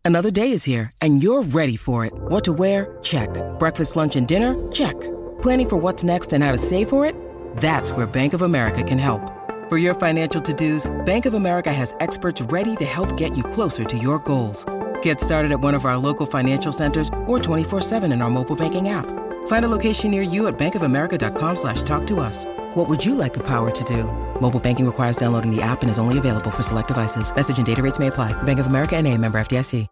Another day is here, and you're ready for it. What to wear? Check. Breakfast, lunch, and dinner? Check. Planning for what's next and how to save for it? That's where Bank of America can help. For your financial to-dos, Bank of America has experts ready to help get you closer to your goals. Get started at one of our local financial centers or 24/7 in our mobile banking app. Find a location near you at bankofamerica.com/talktous. What would you like the power to do? Mobile banking requires downloading the app and is only available for select devices. Message and data rates may apply. Bank of America N.A., member FDIC.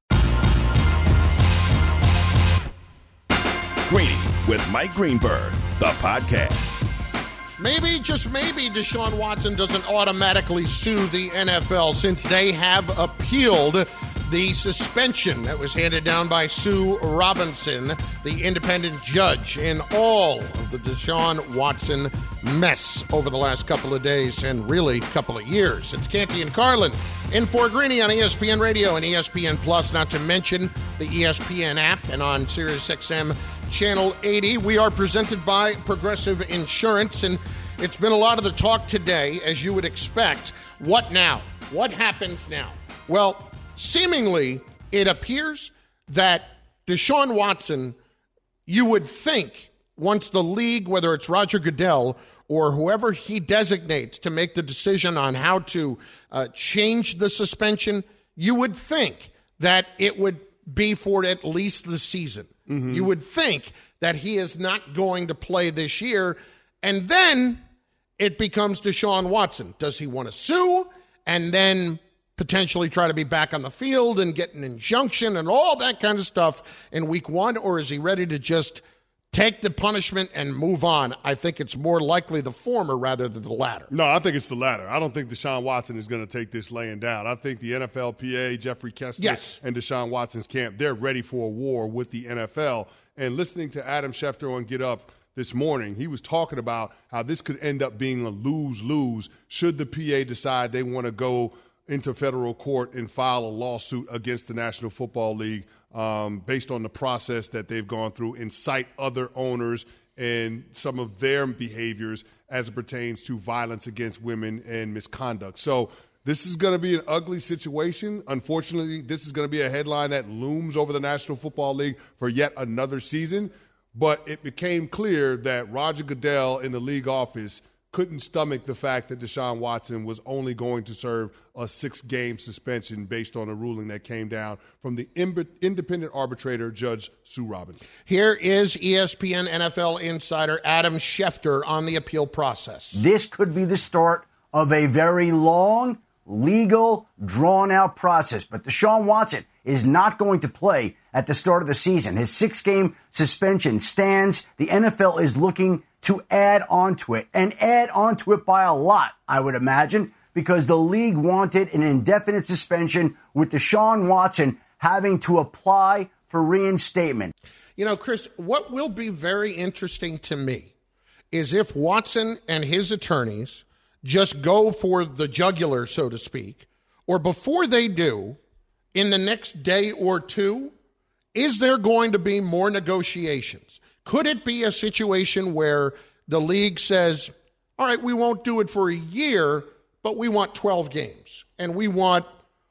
Greeny with Mike Greenberg, the podcast. Maybe, just maybe, Deshaun Watson doesn't automatically sue the NFL since they have appealed the suspension that was handed down by Sue Robinson, the independent judge, in all of the Deshaun Watson mess over the last couple of days and really couple of years. It's Canty and Carlin in for Greeny on ESPN Radio and ESPN Plus, not to mention the ESPN app and on SiriusXM Channel 80. We are presented by Progressive Insurance, and it's been a lot of the talk today, as you would expect. What now? What happens now? Well, seemingly, it appears that Deshaun Watson, you would think, once the league, whether it's Roger Goodell or whoever he designates to make the decision on how to change the suspension, you would think that it would be for at least the season. Mm-hmm. You would think that he is not going to play this year, and then it becomes Deshaun Watson. Does he want to sue and then potentially try to be back on the field and get an injunction and all that kind of stuff in week one, or is he ready to just take the punishment and move on? I think it's more likely the former rather than the latter. No, I think it's the latter. I don't think Deshaun Watson is going to take this laying down. I think the NFLPA, Jeffrey Kessler, and Deshaun Watson's camp, they're ready for a war with the NFL. And listening to Adam Schefter on Get Up this morning, he was talking about how this could end up being a lose-lose should the PA decide they want to go into federal court and file a lawsuit against the National Football League based on the process that they've gone through and cite other owners and some of their behaviors as it pertains to violence against women and misconduct. So this is going to be an ugly situation. Unfortunately, this is going to be a headline that looms over the National Football League for yet another season. But it became clear that Roger Goodell in the league office couldn't stomach the fact that Deshaun Watson was only going to serve a 6-game suspension based on a ruling that came down from the independent arbitrator, Judge Sue Robinson. Here is ESPN NFL insider Adam Schefter on the appeal process. This could be the start of a very long, legal, drawn-out process. But Deshaun Watson is not going to play at the start of the season. His 6-game suspension stands. The NFL is looking to add on to it, and add on to it by a lot, I would imagine, because the league wanted an indefinite suspension with Deshaun Watson having to apply for reinstatement. You know, Chris, what will be very interesting to me is if Watson and his attorneys just go for the jugular, so to speak, or before they do, in the next day or two, is there going to be more negotiations? Could it be a situation where the league says, all right, we won't do it for a year, but we want 12 games, and we want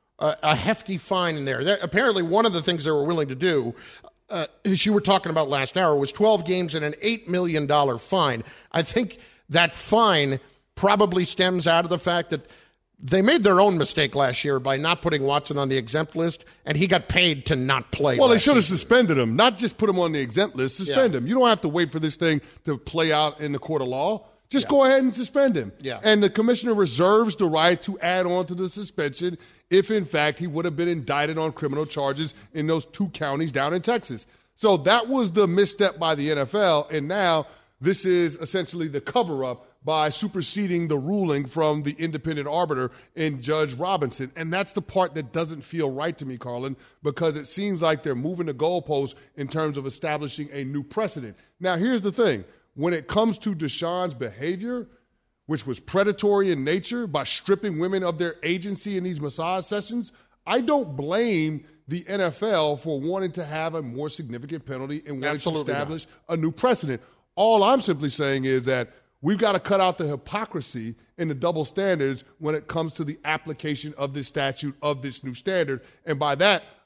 a hefty fine in there? Apparently, one of the things they were willing to do, as you were talking about last hour, was 12 games and an $8 million fine. I think that fine probably stems out of the fact that they made their own mistake last year by not putting Watson on the exempt list, and he got paid to not play. Well, they should have suspended him, not just put him on the exempt list. Suspend him. You don't have to wait for this thing to play out in the court of law. Just go ahead and suspend him. Yeah. And the commissioner reserves the right to add on to the suspension if, in fact, he would have been indicted on criminal charges in those 2 counties down in Texas. So that was the misstep by the NFL, and now this is essentially the cover-up by superseding the ruling from the independent arbiter in Judge Robinson. And that's the part that doesn't feel right to me, Carlin, because it seems like they're moving the goalposts in terms of establishing a new precedent. Now, here's the thing. When it comes to Deshaun's behavior, which was predatory in nature by stripping women of their agency in these massage sessions, I don't blame the NFL for wanting to have a more significant penalty and wanting to establish a new precedent. All I'm simply saying is that we've got to cut out the hypocrisy and the double standards when it comes to the application of this statute, of this new standard. And by that,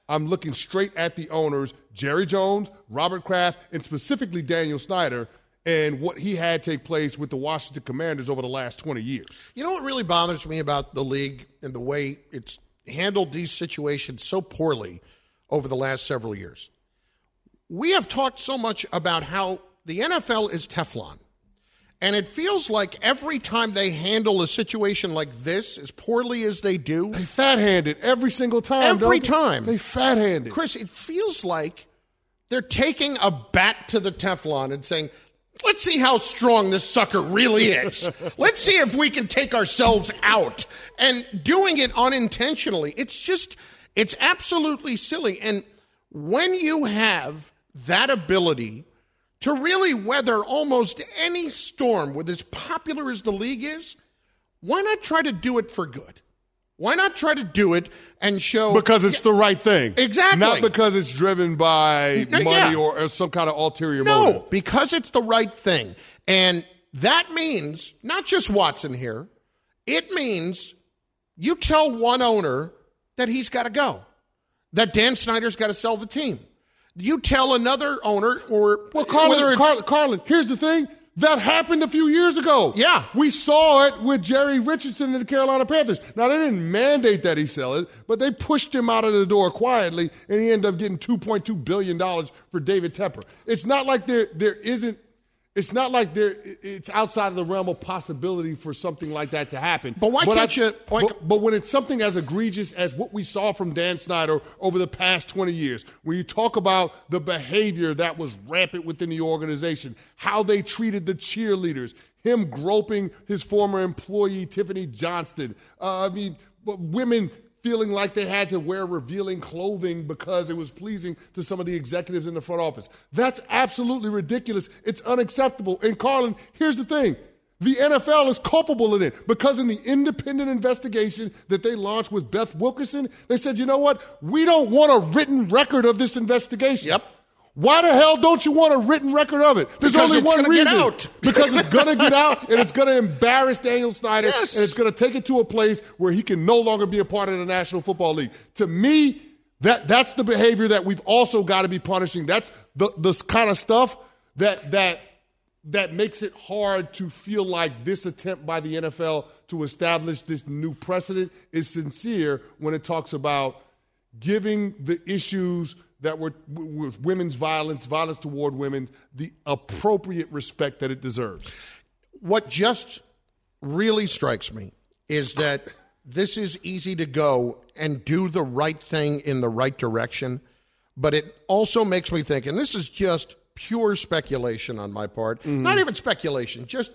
I'm looking straight at the owners, Jerry Jones, Robert Kraft, and specifically Daniel Snyder, and what he had take place with the Washington Commanders over the last 20 years. You know what really bothers me about the league and the way it's handled these situations so poorly over the last several years? We have talked so much about how the NFL is Teflon. And it feels like every time they handle a situation like this as poorly as they do. They fat-handed every single time. Every time. They fat-handed. Chris, it feels like they're taking a bat to the Teflon and saying, let's see how strong this sucker really is. Let's see if we can take ourselves out. And doing it unintentionally, it's absolutely silly. And when you have that ability to really weather almost any storm with as popular as the league is, why not try to do it for good? Why not try to do it and show... Because it's the right thing. Exactly. Not because it's driven by money or some kind of ulterior motive. No, because it's the right thing. And that means, not just Watson here, it means you tell one owner that he's got to go, that Dan Snyder's got to sell the team. You tell another owner Carlin, here's the thing. That happened a few years ago. Yeah. We saw it with Jerry Richardson and the Carolina Panthers. Now, they didn't mandate that he sell it, but they pushed him out of the door quietly, and he ended up getting $2.2 billion for David Tepper. It's not like it's outside of the realm of possibility for something like that to happen. But But when it's something as egregious as what we saw from Dan Snyder over the past 20 years, when you talk about the behavior that was rampant within the organization, how they treated the cheerleaders, him groping his former employee, Tiffany Johnston, women feeling like they had to wear revealing clothing because it was pleasing to some of the executives in the front office. That's absolutely ridiculous. It's unacceptable. And Carlin, here's the thing. The NFL is culpable in it because in the independent investigation that they launched with Beth Wilkerson, they said, you know what? We don't want a written record of this investigation. Yep. Why the hell don't you want a written record of it? There's only one reason. Get out. Because it's going to get out, and it's going to embarrass Daniel Snyder, yes. And it's going to take it to a place where he can no longer be a part of the National Football League. To me, that's the behavior that we've also got to be punishing. That's the kind of stuff that makes it hard to feel like this attempt by the NFL to establish this new precedent is sincere when it talks about giving the issues that were with women's violence toward women, the appropriate respect that it deserves. What just really strikes me is that this is easy to go and do the right thing in the right direction, but it also makes me think, and this is just pure speculation on my part, not even speculation, just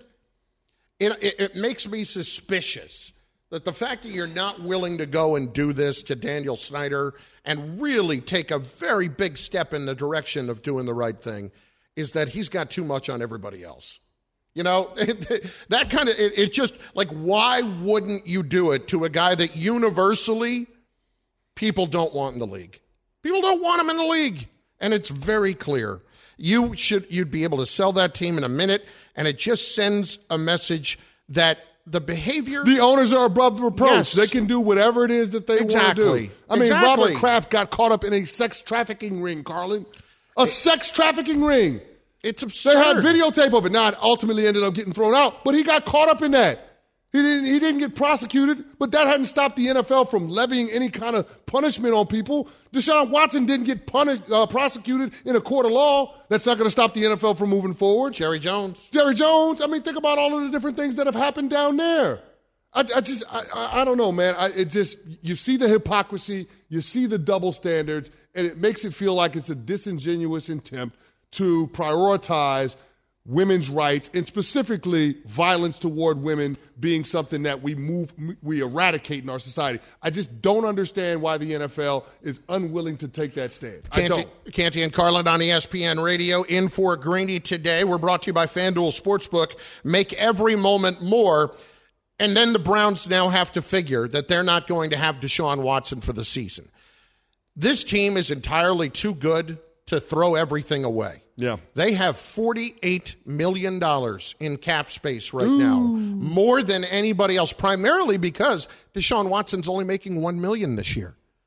it makes me suspicious that the fact that you're not willing to go and do this to Daniel Snyder and really take a very big step in the direction of doing the right thing is that he's got too much on everybody else. You know, that kind of, it just, like, why wouldn't you do it to a guy that universally people don't want in the league? People don't want him in the league. And it's very clear. You'd be able to sell that team in a minute, and it just sends a message that the behavior... The owners are above the reproach. Yes. They can do whatever it is that they want to do. I mean, Robert Kraft got caught up in a sex trafficking ring, Carlin. A sex trafficking ring. It's absurd. They had videotape of it. Now, it ultimately ended up getting thrown out, but he got caught up in that. He didn't get prosecuted, but that hadn't stopped the NFL from levying any kind of punishment on people. Deshaun Watson didn't get prosecuted in a court of law. That's not going to stop the NFL from moving forward. Jerry Jones. I mean, think about all of the different things that have happened down there. I don't know, man. You see the hypocrisy, you see the double standards, and it makes it feel like it's a disingenuous attempt to prioritize women's rights, and specifically violence toward women being something that we eradicate in our society. I just don't understand why the NFL is unwilling to take that stance. I don't. Canty and Carlin on ESPN Radio, in for Greeny today. We're brought to you by FanDuel Sportsbook. Make every moment more. And then the Browns now have to figure that they're not going to have Deshaun Watson for the season. This team is entirely too good to throw everything away. Yeah. They have $48 million in cap space right now, more than anybody else, primarily because Deshaun Watson's only making $1 million this year.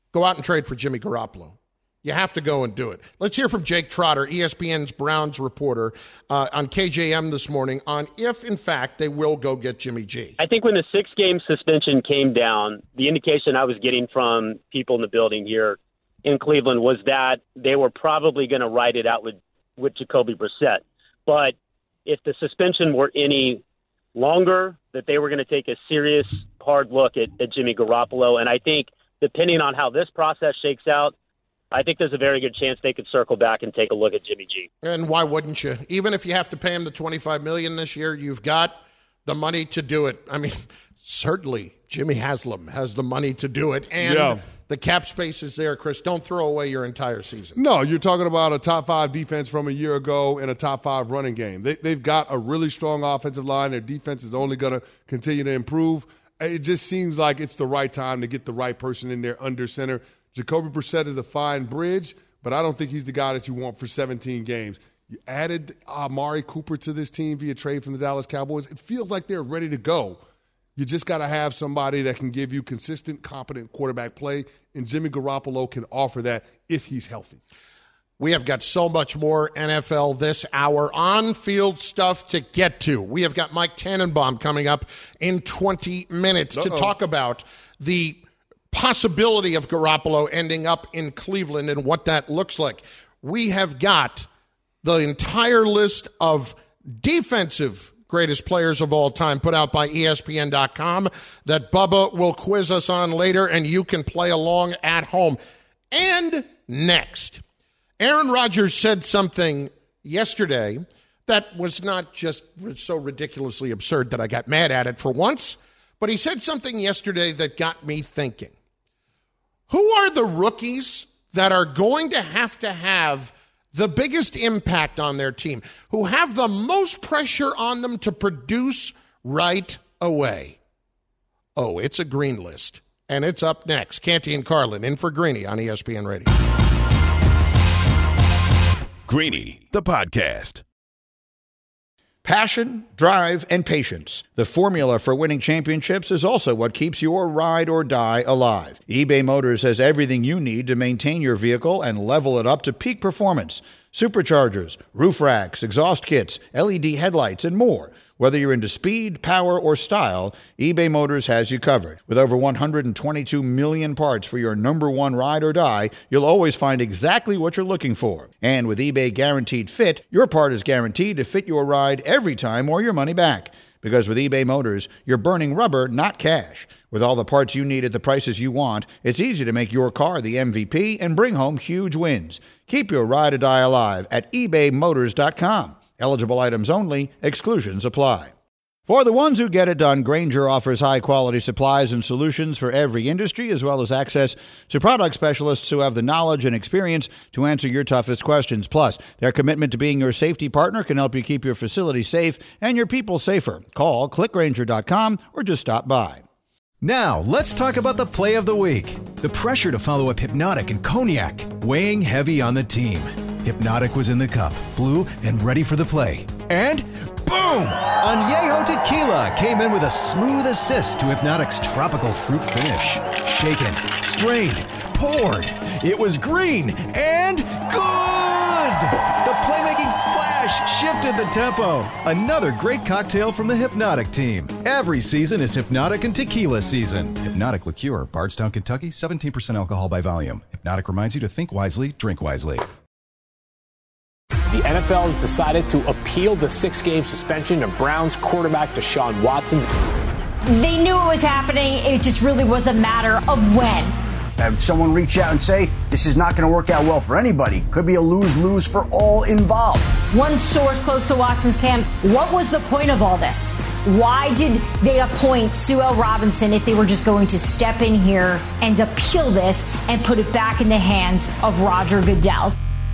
Go out and trade for Jimmy Garoppolo. You have to go and do it. Let's hear from Jake Trotter, ESPN's Browns reporter, on KJM this morning on if, in fact, they will go get Jimmy G. I think when the 6-game suspension came down, the indication I was getting from people in the building here in Cleveland was that they were probably going to ride it out with Jacoby Brissett. But if the suspension were any longer, that they were going to take a serious, hard look at Jimmy Garoppolo. And I think depending on how this process shakes out, I think there's a very good chance they could circle back and take a look at Jimmy G. And why wouldn't you? Even if you have to pay him the $25 million this year, you've got the money to do it. I mean, certainly Jimmy Haslam has the money to do it. And the cap space is there, Chris. Don't throw away your entire season. No, you're talking about a top 5 defense from a year ago and a top 5 running game. They've got a really strong offensive line. Their defense is only going to continue to improve. It just seems like it's the right time to get the right person in there under center. Jacoby Brissett is a fine bridge, but I don't think he's the guy that you want for 17 games. You added Amari Cooper to this team via trade from the Dallas Cowboys. It feels like they're ready to go. You just got to have somebody that can give you consistent, competent quarterback play, and Jimmy Garoppolo can offer that if he's healthy. We have got so much more NFL this hour, on-field stuff to get to. We have got Mike Tannenbaum coming up in 20 minutes to talk about the possibility of Garoppolo ending up in Cleveland and what that looks like. We have got the entire list of defensive greatest players of all time put out by ESPN.com that Bubba will quiz us on later, and you can play along at home. And next, Aaron Rodgers said something yesterday that was not just so ridiculously absurd that I got mad at it for once, but he said something yesterday that got me thinking. Who are the rookies that are going to have the biggest impact on their team, who have the most pressure on them to produce right away? Oh, it's a green list, and it's up next. Canty and Carlin in for Greeny on ESPN Radio. Greeny, the podcast. Passion, drive, and patience. The formula for winning championships is also what keeps your ride or die alive. eBay Motors has everything you need to maintain your vehicle and level it up to peak performance. Superchargers, roof racks, exhaust kits, LED headlights, and more. Whether you're into speed, power, or style, eBay Motors has you covered. With over 122 million parts for your number one ride or die, you'll always find exactly what you're looking for. And with eBay Guaranteed Fit, your part is guaranteed to fit your ride every time or your money back. Because with eBay Motors, you're burning rubber, not cash. With all the parts you need at the prices you want, it's easy to make your car the MVP and bring home huge wins. Keep your ride or die alive at ebaymotors.com. Eligible items only. Exclusions apply. For the ones who get it done, Grainger offers high-quality supplies and solutions for every industry, as well as access to product specialists who have the knowledge and experience to answer your toughest questions. Plus, their commitment to being your safety partner can help you keep your facility safe and your people safer. Call, clickgrainger.com, or just stop by. Now, let's talk about the play of the week. The pressure to follow up Hypnotic and Cognac, weighing heavy on the team. Hypnotic was in the cup, blue, and ready for the play. And boom! Añejo Tequila came in with a smooth assist to Hypnotic's tropical fruit finish. Shaken, strained, poured. It was green and good! The playmaking splash shifted the tempo. Another great cocktail from the Hypnotic team. Every season is Hypnotic and Tequila season. Hypnotic Liqueur, Bardstown, Kentucky, 17% alcohol by volume. Hypnotic reminds you to think wisely, drink wisely. The NFL has decided to appeal the 6-game suspension of Browns quarterback Deshaun Watson. They knew it was happening. It just really was a matter of when. Have someone reach out and say, this is not going to work out well for anybody. Could be a lose-lose for all involved. One source close to Watson's camp, what was the point of all this? Why did they appoint Sue L. Robinson if they were just going to step in here and appeal this and put it back in the hands of Roger Goodell?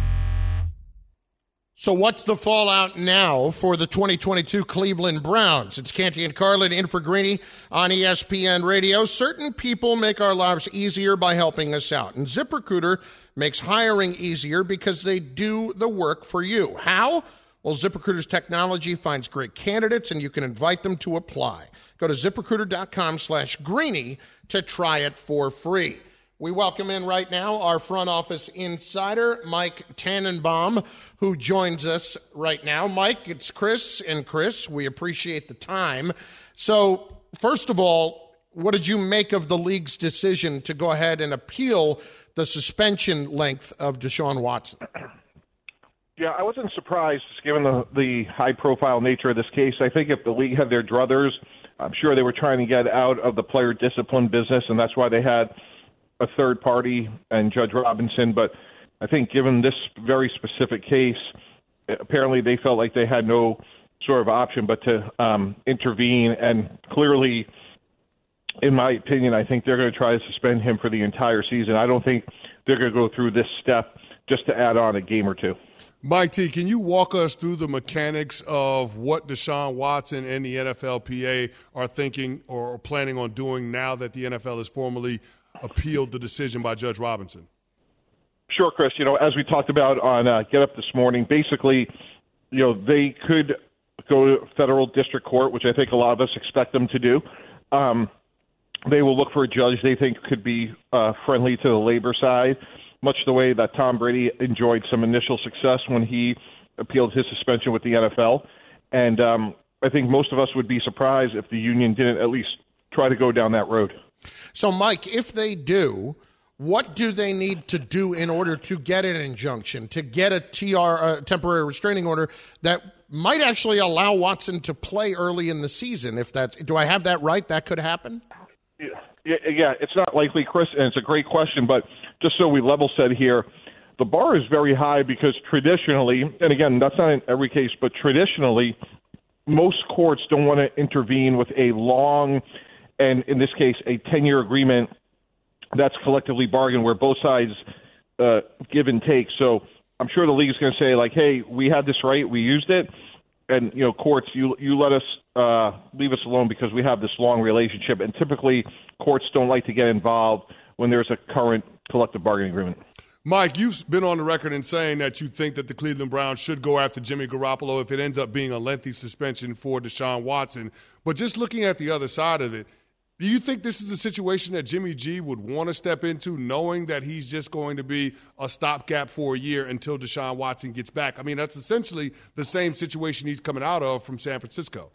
So what's the fallout now for the 2022 Cleveland Browns? It's Canty and Carlin in for Greeny on ESPN Radio. Certain people make our lives easier by helping us out. And ZipRecruiter makes hiring easier because they do the work for you. How? Well, ZipRecruiter's technology finds great candidates, and you can invite them to apply. Go to ZipRecruiter.com/Greeny to try it for free. We welcome in right now our front office insider, Mike Tannenbaum, who joins us right now. Mike, it's Chris, and Chris, we appreciate the time. So, first of all, what did you make of the league's decision to go ahead and appeal the suspension length of Deshaun Watson? Yeah, I wasn't surprised, given the high-profile nature of this case. I think if the league had their druthers, I'm sure they were trying to get out of the player discipline business, and that's why they had a third party and Judge Robinson. But I think given this very specific case, apparently they felt like they had no sort of option but to intervene. And clearly, in my opinion, I think they're going to try to suspend him for the entire season. I don't think they're going to go through this step just to add on a game or two. Mike T, can you walk us through the mechanics of what Deshaun Watson and the NFLPA are thinking or planning on doing now that the NFL has formally appealed the decision by Judge Robinson? Sure, Chris. As we talked about on Get Up this morning, basically, they could go to federal district court, which I think a lot of us expect them to do. They will look for a judge they think could be friendly to the labor side, much the way that Tom Brady enjoyed some initial success when he appealed his suspension with the NFL. And I think most of us would be surprised if the union didn't at least try to go down that road. So, Mike, if they do, what do they need to do in order to get an injunction, to get a temporary restraining order that might actually allow Watson to play early in the season? Do I have that right? That could happen? Yeah, it's not likely, Chris, and it's a great question, but just so we level set here, the bar is very high because traditionally, and again, that's not in every case, but traditionally, most courts don't want to intervene with a long, and in this case, a 10-year agreement that's collectively bargained where both sides give and take. So I'm sure the league is going to say, like, hey, we had this right, we used it, and, courts, you let us leave us alone because we have this long relationship. And typically, courts don't like to get involved when there's a current collective bargaining agreement. Mike, you've been on the record in saying that you think that the Cleveland Browns should go after Jimmy Garoppolo if it ends up being a lengthy suspension for Deshaun Watson. But just looking at the other side of it, do you think this is a situation that Jimmy G would want to step into, knowing that he's just going to be a stopgap for a year until Deshaun Watson gets back? I mean, that's essentially the same situation he's coming out of from San Francisco.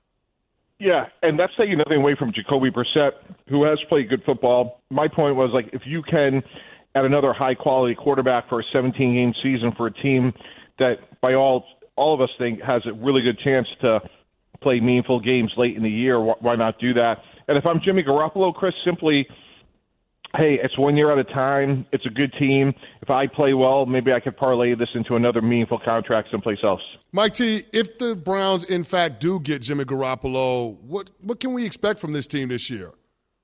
Yeah, and that's taking nothing away from Jacoby Brissett, who has played good football. My point was, like, if you can add another high-quality quarterback for a 17-game season for a team that, by all of us think, has a really good chance to play meaningful games late in the year, why not do that? And if I'm Jimmy Garoppolo, Chris, simply, hey, it's 1 year at a time. It's a good team. If I play well, maybe I could parlay this into another meaningful contract someplace else. Mike T, if the Browns, in fact, do get Jimmy Garoppolo, what can we expect from this team this year?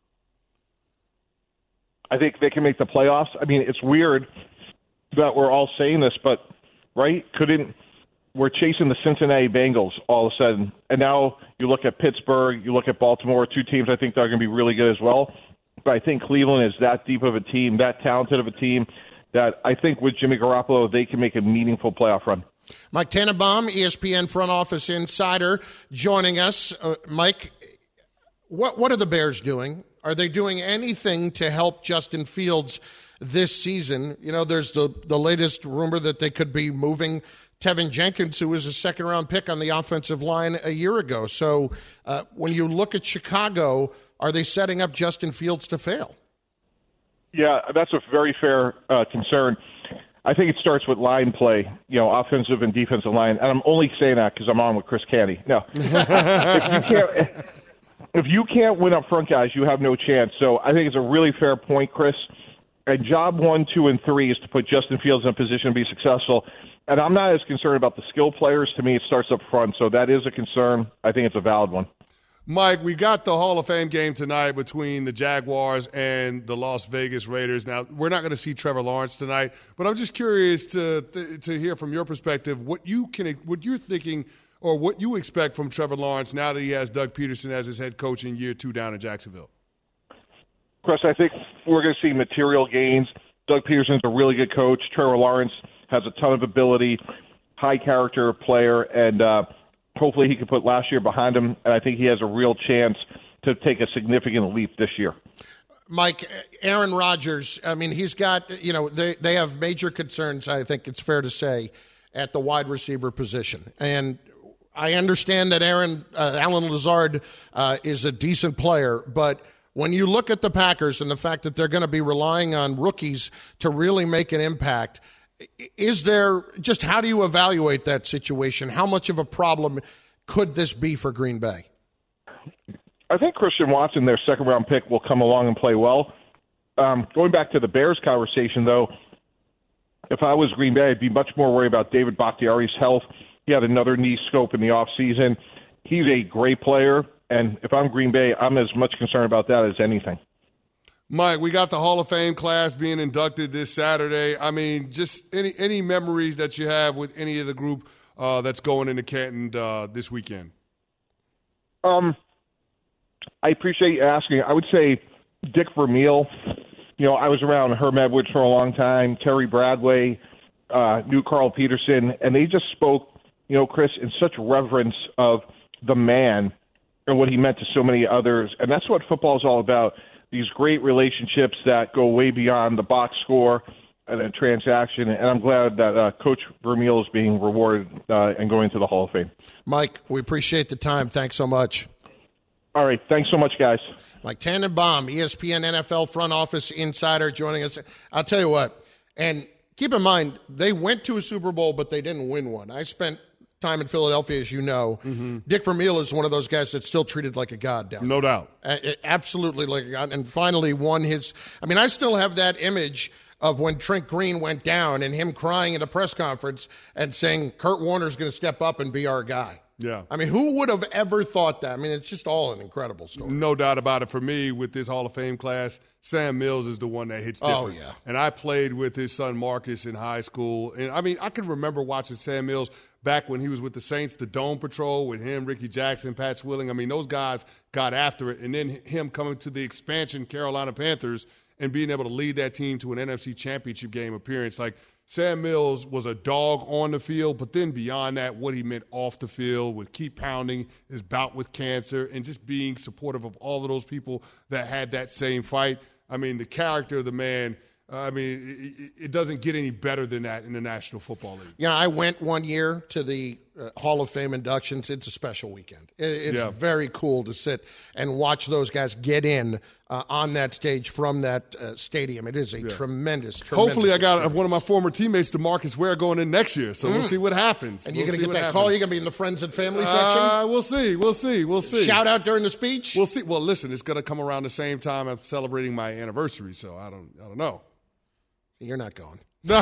I think they can make the playoffs. I mean, it's weird that we're all saying this, but, right, we're chasing the Cincinnati Bengals all of a sudden. And now you look at Pittsburgh, you look at Baltimore, two teams I think that are going to be really good as well. But I think Cleveland is that deep of a team, that talented of a team, that I think with Jimmy Garoppolo, they can make a meaningful playoff run. Mike Tannenbaum, ESPN front office insider, joining us. Mike, what are the Bears doing? Are they doing anything to help Justin Fields this season? There's the latest rumor that they could be moving Tevin Jenkins, who was a second-round pick on the offensive line a year ago. So when you look at Chicago, are they setting up Justin Fields to fail? Yeah, that's a very fair concern. I think it starts with line play, offensive and defensive line. And I'm only saying that because I'm on with Chris Canty. No. If you can't win up front, guys, you have no chance. So I think it's a really fair point, Chris. And job 1, 2, and 3 is to put Justin Fields in a position to be successful. And I'm not as concerned about the skill players. To me, it starts up front. So that is a concern. I think it's a valid one. Mike, we got the Hall of Fame game tonight between the Jaguars and the Las Vegas Raiders. Now, we're not going to see Trevor Lawrence tonight, but I'm just curious to hear from your perspective what you're thinking or what you expect from Trevor Lawrence now that he has Doug Peterson as his head coach in year 2 down in Jacksonville. Chris, I think we're going to see material gains. Doug Peterson's a really good coach. Trevor Lawrence has a ton of ability, high character player, and hopefully he can put last year behind him. And I think he has a real chance to take a significant leap this year. Mike, Aaron Rodgers, I mean, he's got, they have major concerns, I think it's fair to say, at the wide receiver position. And I understand that Allen Lazard is a decent player, but when you look at the Packers and the fact that they're going to be relying on rookies to really make an impact, is there just how do you evaluate that situation? How much of a problem could this be for Green Bay? I think Christian Watson, their second-round pick, will come along and play well. Going back to the Bears conversation, though, if I was Green Bay, I'd be much more worried about David Bakhtiari's health. He had another knee scope in the offseason. He's a great player, and if I'm Green Bay, I'm as much concerned about that as anything. Mike, we got the Hall of Fame class being inducted this Saturday. I mean, just any memories that you have with any of the group that's going into Canton this weekend? I appreciate you asking. I would say Dick Vermeil. I was around Herm Edwards for a long time, Terry Bradway, knew Carl Peterson, and they just spoke, Chris, in such reverence of the man and what he meant to so many others. And that's what football is all about, these great relationships that go way beyond the box score and a transaction. And I'm glad that Coach Vermeil is being rewarded and going to the Hall of Fame. Mike, we appreciate the time. Thanks so much. All right. Thanks so much, guys. Mike Tannenbaum, ESPN NFL front office insider, joining us. I'll tell you what, and keep in mind, they went to a Super Bowl, but they didn't win one. I spent time in Philadelphia, as you know. Mm-hmm. Dick Vermeil is one of those guys that's still treated like a god down there. No doubt. Absolutely like a god. And finally won his – I still have that image of when Trent Green went down and him crying at a press conference and saying, Kurt Warner's going to step up and be our guy. Yeah. Who would have ever thought that? It's just all an incredible story. No doubt about it. For me, with this Hall of Fame class, Sam Mills is the one that hits different. Oh, yeah. And I played with his son Marcus in high school. And, I can remember watching Sam Mills back when he was with the Saints, the Dome Patrol, with him, Ricky Jackson, Pat Swilling. Those guys got after it. And then him coming to the expansion Carolina Panthers and being able to lead that team to an NFC Championship game appearance. Sam Mills was a dog on the field, but then beyond that, what he meant off the field would keep pounding his bout with cancer and just being supportive of all of those people that had that same fight. The character of the man, it doesn't get any better than that in the National Football League. Yeah, I went one year to the Hall of Fame inductions. It's a special weekend. It's very cool to sit and watch those guys get in on that stage from that stadium. It is a tremendous Hopefully I got experience. one of my former teammates, DeMarcus Ware, going in next year, so we'll see what happens. And you're going to get that call? You're going to be in the Friends and Family section? We'll see. Shout out during the speech? We'll see. Well, listen, it's going to come around the same time I'm celebrating my anniversary, so I don't know. You're not going.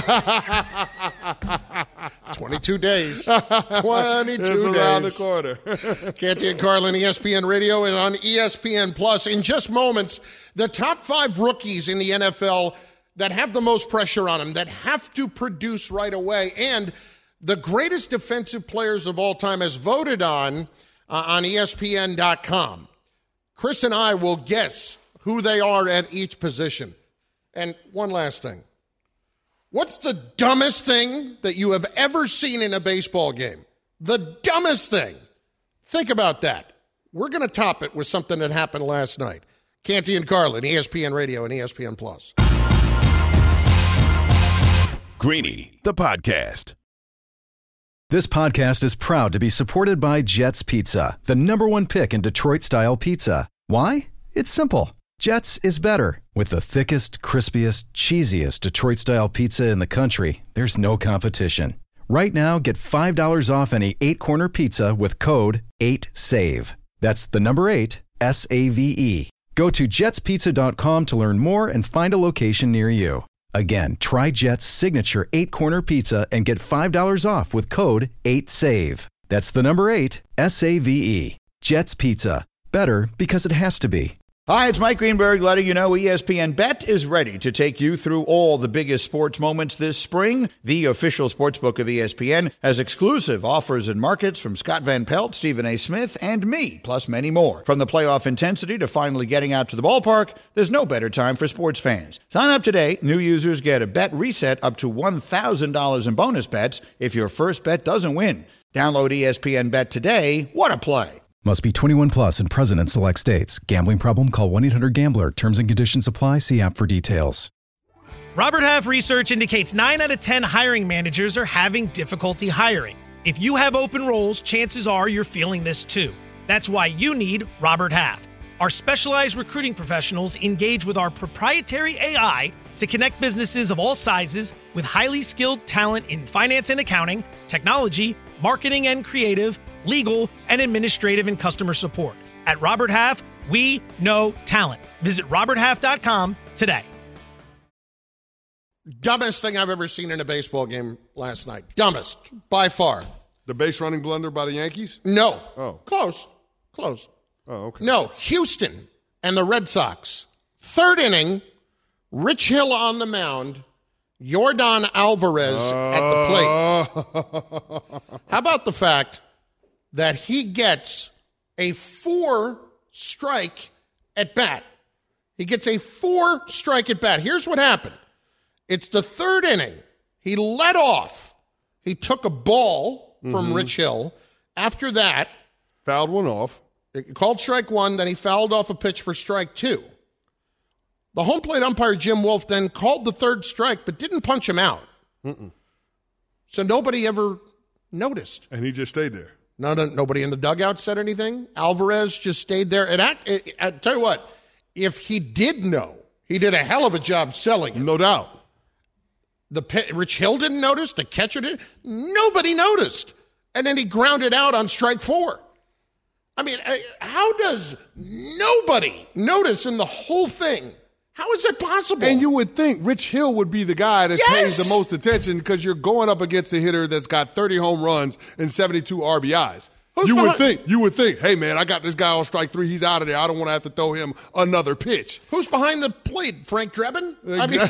22 days. 22 days. Around the corner. Canty and Carlin, ESPN Radio, and on ESPN Plus. In just moments, the top 5 rookies in the NFL that have the most pressure on them, that have to produce right away, and the greatest defensive players of all time as voted on ESPN.com. Chris and I will guess who they are at each position. And one last thing. What's the dumbest thing that you have ever seen in a baseball game? The dumbest thing. Think about that. We're going to top it with something that happened last night. Canty and Carlin, ESPN Radio and ESPN Plus. Greeny, the podcast. This podcast is proud to be supported by Jets Pizza, the #1 pick in Detroit-style pizza. Why? It's simple. Jets is better. With the thickest, crispiest, cheesiest Detroit-style pizza in the country, there's no competition. Right now, get $5 off any 8-corner pizza with code 8SAVE. That's the number 8, S-A-V-E. Go to jetspizza.com to learn more and find a location near you. Again, try Jet's signature 8-corner pizza and get $5 off with code 8SAVE. That's the number 8, S-A-V-E. Jet's Pizza. Better because it has to be. Hi, it's Mike Greenberg letting you know ESPN Bet is ready to take you through all the biggest sports moments this spring. The official sportsbook of ESPN has exclusive offers and markets from Scott Van Pelt, Stephen A. Smith, and me, plus many more. From the playoff intensity to finally getting out to the ballpark, there's no better time for sports fans. Sign up today. New users get a bet reset up to $1,000 in bonus bets if your first bet doesn't win. Download ESPN Bet today. What a play. Must be 21 plus and present in select states. Gambling problem? Call 1-800-GAMBLER. Terms and conditions apply. See app for details. Robert Half research indicates 9 out of 10 hiring managers are having difficulty hiring. If you have open roles, chances are you're feeling this too. That's why you need Robert Half. Our specialized recruiting professionals engage with our proprietary AI to connect businesses of all sizes with highly skilled talent in finance and accounting, technology, marketing and creative, legal, and administrative and customer support. At Robert Half, we know talent. Visit roberthalf.com today. Dumbest thing I've ever seen in a baseball game last night. Dumbest, by far. The base running blunder by the Yankees? No. Oh. Close. Oh, okay. No, Houston and the Red Sox. Third inning, Rich Hill on the mound, Yordan Alvarez at the plate. How about the fact that he gets a 4-strike at bat? He gets a 4-strike at bat. Here's what happened. It's the third inning. He led off. He took a ball from Rich Hill. After that, fouled one off. Called strike one, then he fouled off a pitch for strike two. The home plate umpire, Jim Wolf, then called the third strike, but didn't punch him out. So nobody ever noticed. And he just stayed there. Nobody in the dugout said anything. Alvarez just stayed there. And I tell you what, if he did know, he did a hell of a job selling it. No doubt. Rich Hill didn't notice. The catcher didn't. Nobody noticed. And then he grounded out on strike 4. I mean, how does nobody notice in the whole thing? How is that possible? And you would think Rich Hill would be the guy that pays the most attention because you're going up against a hitter that's got 30 home runs and 72 RBIs. You would think, hey, man, I got this guy on strike 3. He's out of there. I don't want to have to throw him another pitch. Who's behind the plate? Frank Drebin? I mean,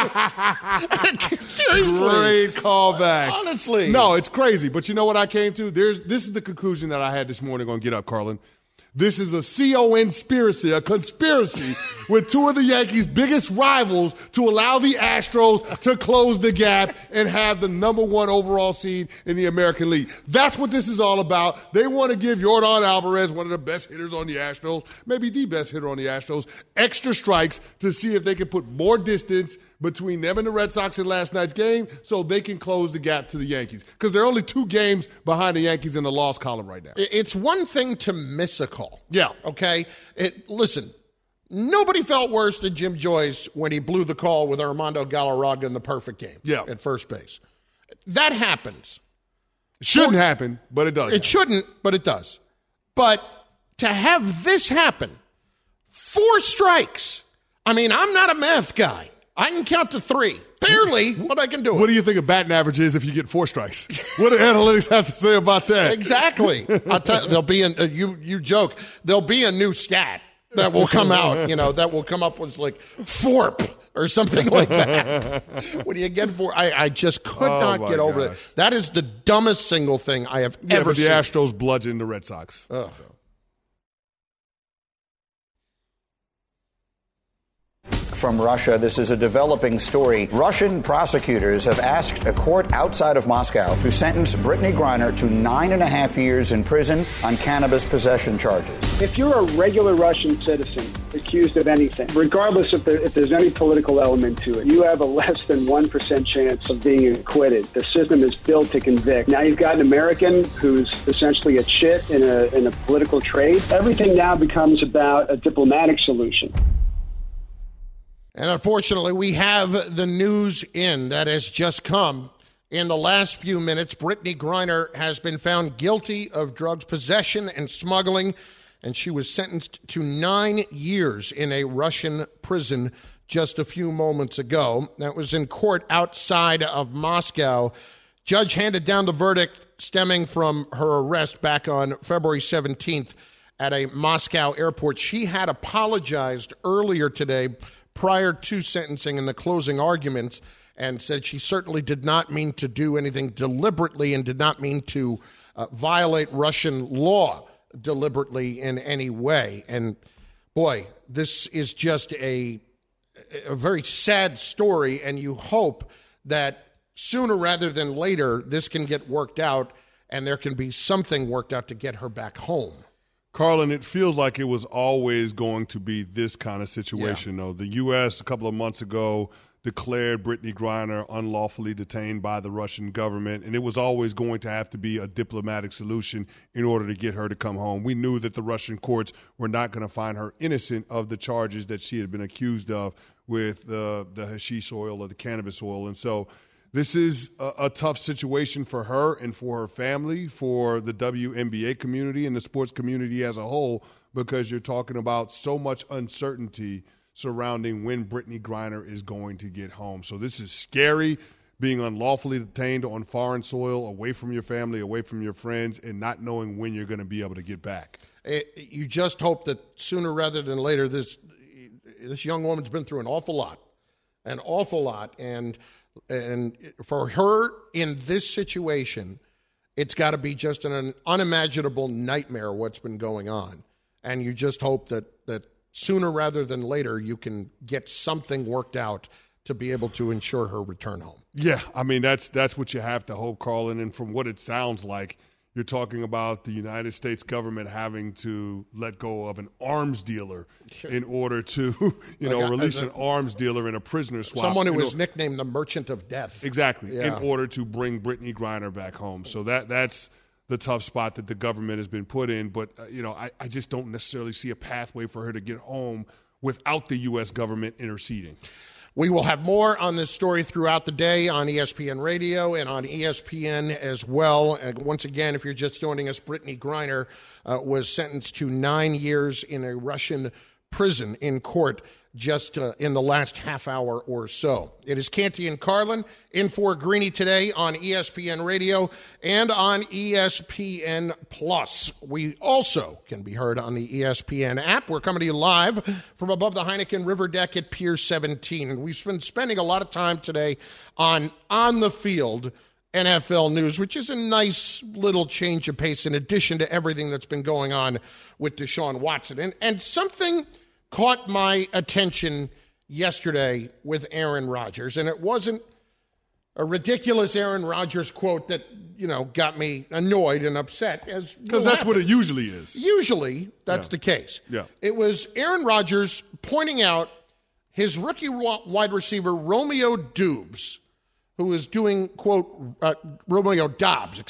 seriously. Great callback. Honestly. No, it's crazy. But you know what I came to? This is the conclusion that I had this morning on Get Up, Carlin. This is a conspiracy with two of the Yankees' biggest rivals to allow the Astros to close the gap and have the number 1 overall seed in the American League. That's what this is all about. They want to give Yordan Alvarez, one of the best hitters on the Astros, maybe the best hitter on the Astros, extra strikes to see if they can put more distance between them and the Red Sox in last night's game so they can close the gap to the Yankees. Because they're only 2 games behind the Yankees in the loss column right now. It's one thing to miss a call. Yeah. Okay? Listen, nobody felt worse than Jim Joyce when he blew the call with Armando Galarraga in the perfect game at first base. That happens. It shouldn't happen, but it does. It shouldn't, but it does. But to have this happen, 4 strikes. I mean, I'm not a math guy. I can count to 3. Barely, but I can do it. What do you think a batting average is if you get 4 strikes? What do analytics have to say about that? Exactly. I'll tell you, there'll be you joke. There'll be a new stat that will come out, that will come up with like FORP or something like that. What do you get for? I just could not get over it. That is the dumbest single thing I have ever seen. The Astros bludgeoned the Red Sox. Oh. So. From Russia, this is a developing story. Russian prosecutors have asked a court outside of Moscow to sentence Brittany Griner to 9.5 years in prison on cannabis possession charges. If you're a regular Russian citizen accused of anything, regardless if there's any political element to it, you have a less than 1% chance of being acquitted. The system is built to convict. Now you've got an American who's essentially a chit in a political trade. Everything now becomes about a diplomatic solution. And unfortunately, we have the news in that has just come. In the last few minutes, Brittany Griner has been found guilty of drugs possession and smuggling, and she was sentenced to 9 years in a Russian prison just a few moments ago. That was in court outside of Moscow. Judge handed down the verdict stemming from her arrest back on February 17th at a Moscow airport. She had apologized earlier today prior to sentencing in the closing arguments and said she certainly did not mean to do anything deliberately and did not mean to violate Russian law deliberately in any way. And boy, this is just a very sad story, and you hope that sooner rather than later this can get worked out and there can be something worked out to get her back home. Carlin, it feels like it was always going to be this kind of situation, though. The U.S. a couple of months ago declared Brittany Griner unlawfully detained by the Russian government, and it was always going to have to be a diplomatic solution in order to get her to come home. We knew that the Russian courts were not going to find her innocent of the charges that she had been accused of with the hashish oil or the cannabis oil. And so this is a tough situation for her and for her family, for the WNBA community and the sports community as a whole, because you're talking about so much uncertainty surrounding when Brittany Griner is going to get home. So this is scary, being unlawfully detained on foreign soil, away from your family, away from your friends, and not knowing when you're going to be able to get back. You just hope that sooner rather than later, this young woman's been through an awful lot, and for her in this situation, it's got to be just an unimaginable nightmare what's been going on, and you just hope that sooner rather than later, you can get something worked out to be able to ensure her return home. Yeah, I mean, that's what you have to hope, Carlin. And from what it sounds like, you're talking about the United States government having to let go of an arms dealer in order to, release an arms dealer in a prisoner swap. Someone who was nicknamed the Merchant of Death. Exactly, in order to bring Brittany Griner back home. So that's the tough spot that the government has been put in. But, I just don't necessarily see a pathway for her to get home without the U.S. government interceding. We will have more on this story throughout the day on ESPN Radio and on ESPN as well. And once again, if you're just joining us, Brittany Griner was sentenced to 9 years in a Russian prison in court just in the last half hour or so. It is Canty and Carlin in for Greeny today on ESPN Radio and on ESPN Plus. We also can be heard on the ESPN app. We're coming to you live from above the Heineken River Deck at Pier 17. And we've been spending a lot of time today on the field NFL news, which is a nice little change of pace in addition to everything that's been going on with Deshaun Watson. And something caught my attention yesterday with Aaron Rodgers, and it wasn't a ridiculous Aaron Rodgers quote that, got me annoyed and upset. Because that's what it usually is. Usually, that's the case. Yeah. It was Aaron Rodgers pointing out his rookie wide receiver, Romeo Doubs, who is doing, quote, Romeo Doubs,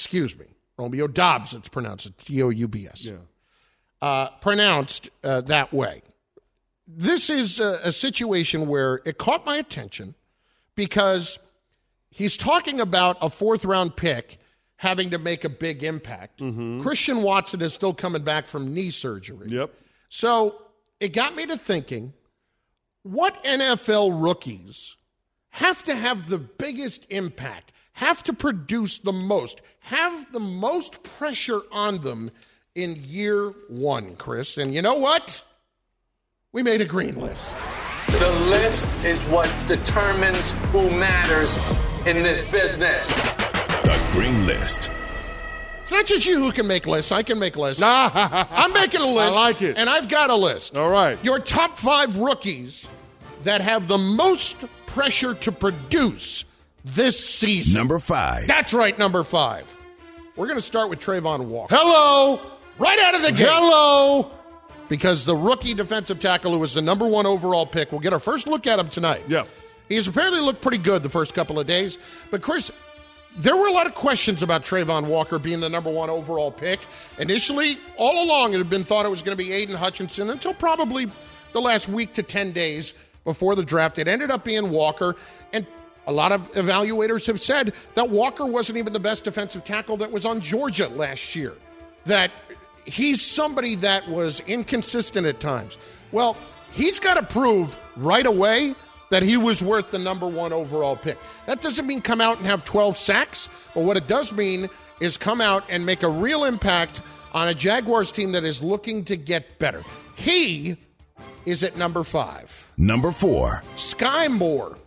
it's pronounced, Doubs. Yeah. Pronounced that way. This is a situation where it caught my attention because he's talking about a fourth-round pick having to make a big impact. Mm-hmm. Christian Watson is still coming back from knee surgery. Yep. So it got me to thinking, what NFL rookies have to have the biggest impact, have to produce the most, have the most pressure on them in year one, Chris? And you know what? We made a green list. The list is what determines who matters in this business. The green list. It's not just you who can make lists. I can make lists. I'm making a list. I like it. And I've got a list. All right. Your top 5 rookies that have the most pressure to produce this season. Number 5. That's right, number 5. We're going to start with Trayvon Walker. Hello. Right out of the gate. Hello. Because the rookie defensive tackle who was the number 1 overall pick, we'll get our first look at him tonight. Yeah. He's apparently looked pretty good the first couple of days. But, Chris, there were a lot of questions about Trayvon Walker being the number 1 overall pick. Initially, all along, it had been thought it was going to be Aiden Hutchinson until probably the last week to 10 days before the draft. It ended up being Walker. And a lot of evaluators have said that Walker wasn't even the best defensive tackle that was on Georgia last year. That he's somebody that was inconsistent at times. Well, he's got to prove right away that he was worth the number 1 overall pick. That doesn't mean come out and have 12 sacks, but what it does mean is come out and make a real impact on a Jaguars team that is looking to get better. He is at number 5. Number 4. Sky Moore,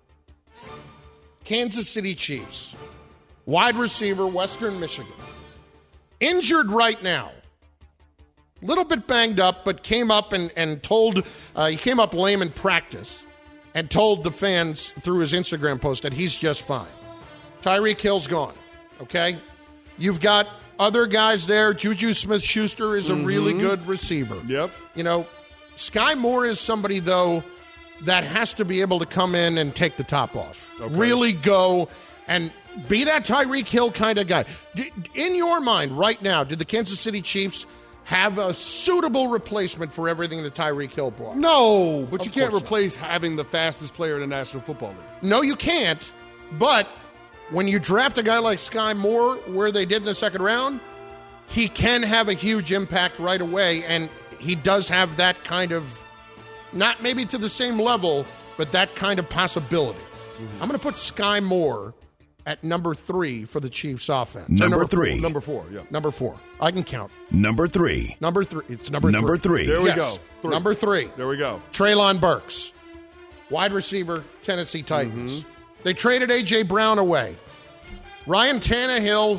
Kansas City Chiefs, wide receiver, Western Michigan. Injured right now. Little bit banged up, but came up and told, he came up lame in practice and told the fans through his Instagram post that he's just fine. Tyreek Hill's gone, okay? You've got other guys there. Juju Smith-Schuster is a really good receiver. Yep. You know, Sky Moore is somebody, though, that has to be able to come in and take the top off. Okay. Really go and be that Tyreek Hill kind of guy. In your mind right now, did the Kansas City Chiefs have a suitable replacement for everything that Tyreek Hill brought? No, but you can't replace having the fastest player in the National Football League. No, you can't. But when you draft a guy like Sky Moore, where they did in the second round, he can have a huge impact right away, and he does have that kind of, not maybe to the same level, but that kind of possibility. I'm going to put Sky Moore at number 3 for the Chiefs offense. Number 3. Number 4, yeah. Number 4. I can count. Number 3. Number 3. It's number 3. Number 3. There we go. 3. Number 3. There we go. Treylon Burks, wide receiver, Tennessee Titans. They traded A.J. Brown away. Ryan Tannehill,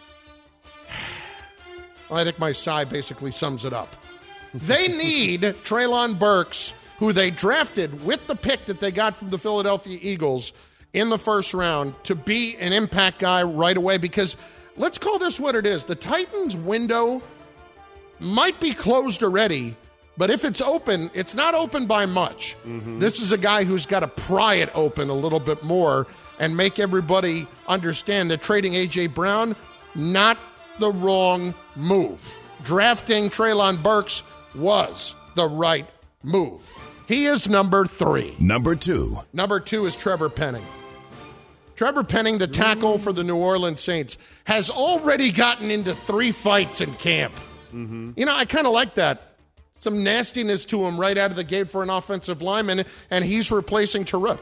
I think my sigh basically sums it up. They need Treylon Burks, who they drafted with the pick that they got from the Philadelphia Eagles in the first round, to be an impact guy right away, because let's call this what it is. The Titans' window might be closed already, but if it's open, it's not open by much. This is a guy who's got to pry it open a little bit more and make everybody understand that trading A.J. Brown, not the wrong move. Drafting Treylon Burks was the right move. He is number 3. Number 2. Number 2 is Trevor Penning. Trevor Penning, the tackle for the New Orleans Saints, has already gotten into 3 fights in camp. You know, I kind of like that. Some nastiness to him right out of the gate for an offensive lineman, and he's replacing Teron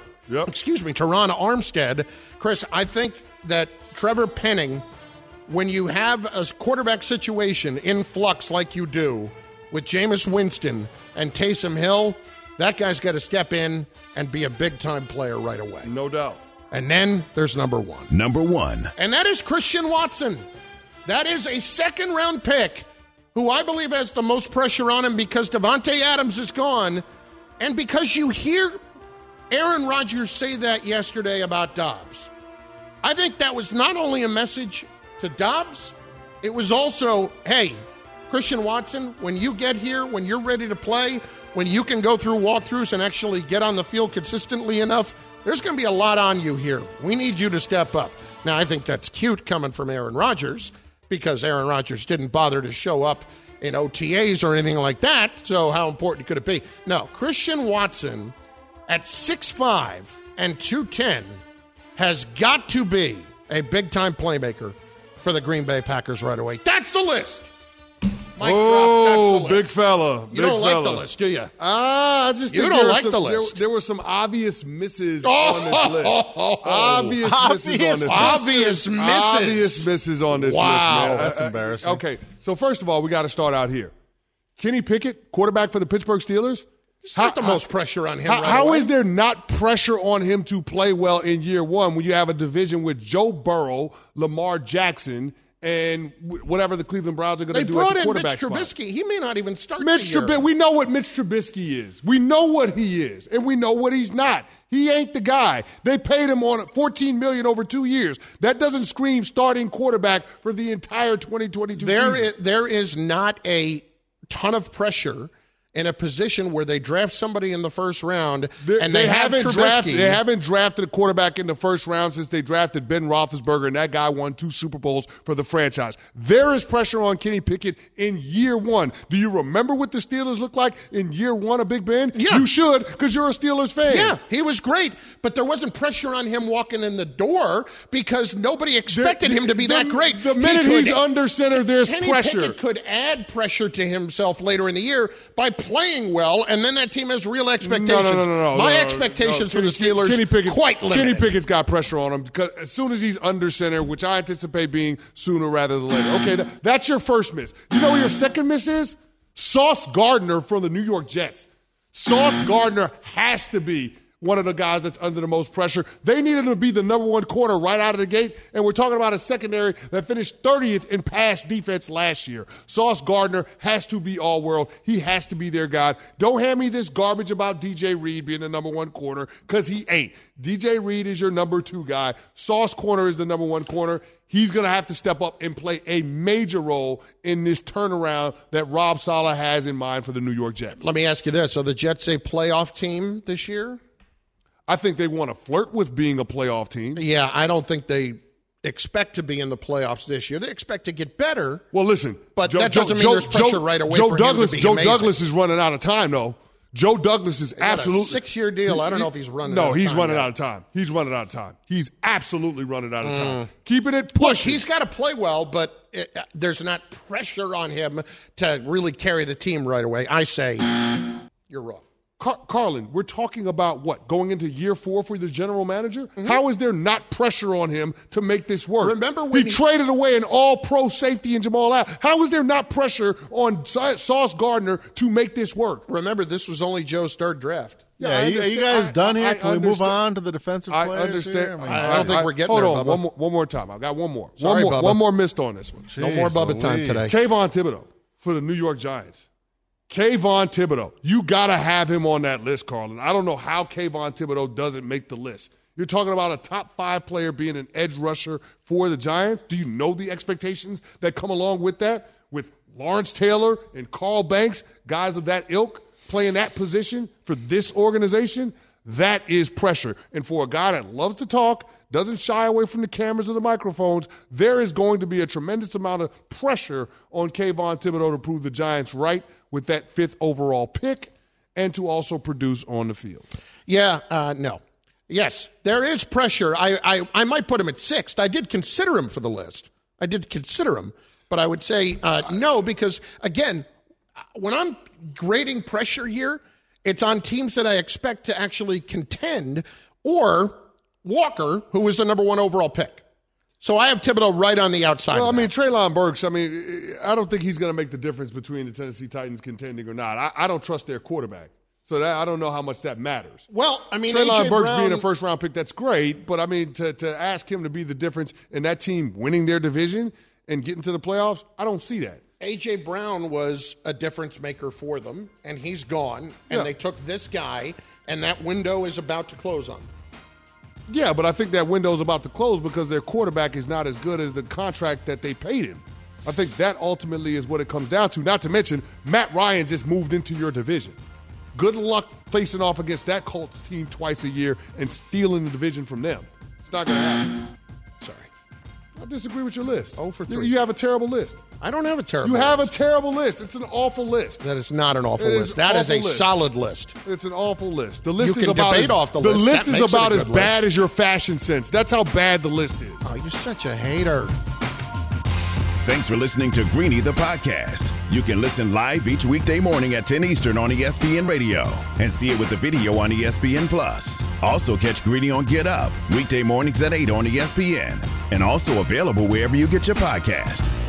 Armstead. Chris, I think that Trevor Penning, when you have a quarterback situation in flux like you do with Jameis Winston and Taysom Hill, that guy's got to step in and be a big-time player right away. No doubt. And then there's number 1. Number 1. And that is Christian Watson. That is a second-round pick who I believe has the most pressure on him because Davante Adams is gone, and because you hear Aaron Rodgers say that yesterday about Dobbs. I think that was not only a message to Dobbs, it was also, hey, Christian Watson, when you get here, when you're ready to play, when you can go through walkthroughs and actually get on the field consistently enough, there's going to be a lot on you here. We need you to step up. Now, I think that's cute coming from Aaron Rodgers, because Aaron Rodgers didn't bother to show up in OTAs or anything like that, so how important could it be? No, Christian Watson at 6'5" and 210 has got to be a big-time playmaker for the Green Bay Packers right away. That's the list. Mike drop, big fella. You don't like the list, do you? I just think you don't like the list. There were some obvious misses on this list. Obvious misses on this list, man. That's embarrassing. Okay, so first of all, we got to start out here. Kenny Pickett, quarterback for the Pittsburgh Steelers. It's not the most pressure on him right How away. is there not pressure on him to play well in year one when you have a division with Joe Burrow, Lamar Jackson, and whatever the Cleveland Browns are going to do at the quarterback spot? They brought in Mitch Trubisky. He may not even start We know what Mitch Trubisky is. We know what he is, and we know what he's not. He ain't the guy. They paid him on $14 million over 2 years. That doesn't scream starting quarterback for the entire 2022 season. There is not a ton of pressure in a position where they draft somebody in the first round and they haven't drafted. They haven't drafted a quarterback in the first round since they drafted Ben Roethlisberger, and that guy won 2 Super Bowls for the franchise. There is pressure on Kenny Pickett in year one. Do you remember what the Steelers looked like in year one of Big Ben? Yeah. You should, because you're a Steelers fan. Yeah, he was great, but there wasn't pressure on him walking in the door because nobody expected him to be that great. The minute he's under center, there's Kenny pressure. Pickett could add pressure to himself later in the year by playing well, and then that team has real expectations. No. My expectations for the Steelers quite limited. Kenny Pickett's got pressure on him because as soon as he's under center, which I anticipate being sooner rather than later. Okay, that's your first miss. You know what your second miss is? Sauce Gardner from the New York Jets. Sauce Gardner has to be one of the guys that's under the most pressure. They needed him to be the number one corner right out of the gate, and we're talking about a secondary that finished 30th in pass defense last year. Sauce Gardner has to be all-world. He has to be their guy. Don't hand me this garbage about DJ Reed being the number one corner, because he ain't. DJ Reed is your number 2 guy. Sauce Corner is the number 1 corner. He's going to have to step up and play a major role in this turnaround that Rob Saleh has in mind for the New York Jets. Let me ask you this. Are the Jets a playoff team this year? I think they want to flirt with being a playoff team. Yeah, I don't think they expect to be in the playoffs this year. They expect to get better. Well, listen. But that doesn't mean there's pressure right away for him to be Joe amazing. Douglas is running out of time, though. Joe Douglas is absolutely a 6-year deal. I don't know if he's running out of time. No, he's running yet. out of time. He's running out of time. He's absolutely running out of time. Keeping it pushing. Look, he's got to play well, but there's not pressure on him to really carry the team right away. I say you're wrong. Carlin, we're talking about what? Going into year 4 for the general manager? Mm-hmm. How is there not pressure on him to make this work? Remember when he traded away an all-pro safety in Jamal Adams. How is there not pressure on Sauce Gardner to make this work? Remember, this was only Joe's 3rd draft. Yeah, are you guys done here? Can we move on to the defensive players? I understand. Here? I don't think we're getting there, Hold on, Bubba. one more time. I've got one more. Sorry, one more missed on this one. No more Bubba time today. Kayvon Thibodeau for the New York Giants. Kayvon Thibodeau. You got to have him on that list, Carlin. I don't know how Kayvon Thibodeau doesn't make the list. You're talking about a top 5 player being an edge rusher for the Giants. Do you know the expectations that come along with that? With Lawrence Taylor and Carl Banks, guys of that ilk, playing that position for this organization? That is pressure. And for a guy that loves to talk, doesn't shy away from the cameras or the microphones, there is going to be a tremendous amount of pressure on Kayvon Thibodeau to prove the Giants right with that 5th overall pick and to also produce on the field. Yeah, no. Yes, there is pressure. I might put him at 6th. I did consider him for the list. I did consider him. But I would say no because, again, when I'm grading pressure here, it's on teams that I expect to actually contend or Walker, who was the number 1 overall pick. So I have Thibodeau right on the outside. Well, I mean, Treylon Burks, I don't think he's going to make the difference between the Tennessee Titans contending or not. I don't trust their quarterback. So I don't know how much that matters. Well, I mean, Treylon A.J. Burks Brown, being a first-round pick, that's great. But, I mean, to ask him to be the difference in that team winning their division and getting to the playoffs, I don't see that. A.J. Brown was a difference maker for them, and he's gone. And they took this guy, and that window is about to close on them. Yeah, but I think that window is about to close because their quarterback is not as good as the contract that they paid him. I think that ultimately is what it comes down to. Not to mention, Matt Ryan just moved into your division. Good luck facing off against that Colts team twice a year and stealing the division from them. It's not going to happen. Sorry. I disagree with your list. 0 for 3. You have a terrible list. I don't have a terrible list. You have list. a terrible list. It's an awful list. That is not an awful list. That is a solid list. It's an awful list. The list you is can about debate off the list. The list That is makes about it a as good bad list. as your fashion sense. That's how bad the list is. Oh, you're such a hater. Thanks for listening to Greeny the podcast. You can listen live each weekday morning at 10 Eastern on ESPN Radio and see it with the video on ESPN Plus. Also catch Greeny on Get Up weekday mornings at 8 on ESPN and also available wherever you get your podcast.